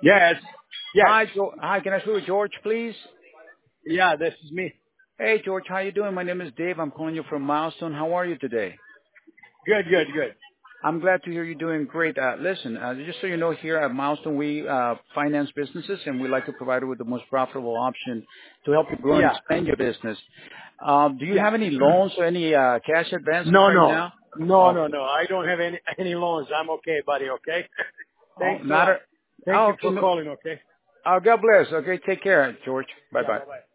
Yes. Yes. Hi, can I speak with George, please? Yeah, this is me. Hey, George, how you doing? My name is Dave. I'm calling you from Milestone. How are you today? Good, good, good. I'm glad to hear you're doing great. Listen, just so you know, here at Milestone, we finance businesses, and we like to provide you with the most profitable option to help you grow and Yeah. expand your business. Do you Yeah. have any loans or any cash advances No, right no. now? No, no, Okay. no. I don't have any loans. I'm okay, buddy, okay? Oh, Thanks a not a. lot. Thank Oh, you okay. for No. calling, okay? God bless. Okay, take care, George. Bye Yeah, bye. bye-bye.